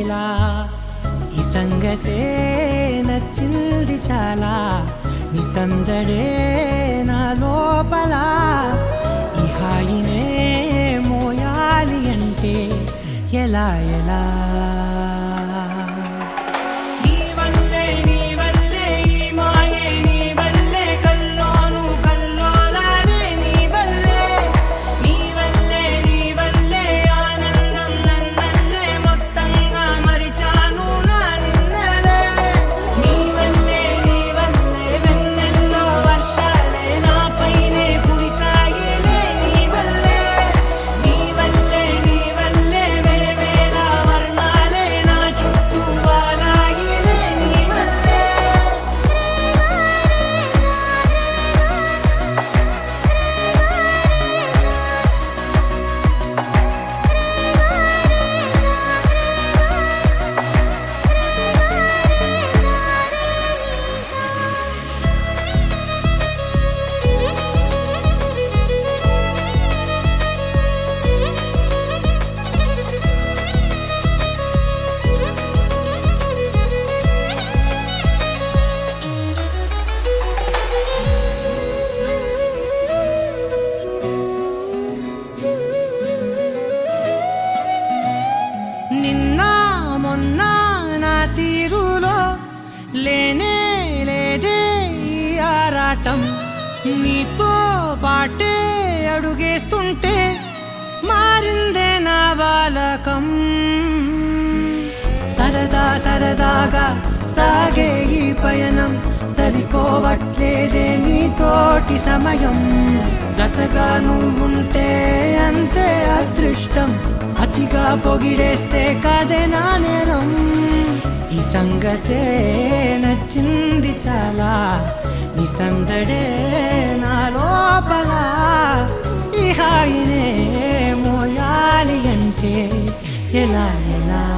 ఎలా ఈ సంగతే నచ్చింది చాలా నీ సందడే నా లోపల ఈ హాయినే మోయాలి అంటే ఎలా ఎలా లేనే లేదే ఈ ఆరాటం నీతో పాటే అడుగేస్తుంటే మారిందే నా బాలకం సరదా సరదాగా సాగే ఈ పయనం సరిపోవట్లేదే నీతోటి సమయం జతగా నువ్వుంటే అంతే అదృష్టం అతిగా పొగిడేస్తే కదే నా నేరం ఈ సంగతే నచ్చింది చాలా నీ సందడే నా లోపల ఈ హాయినే మోయాలి అంటే ఎలా ఎలా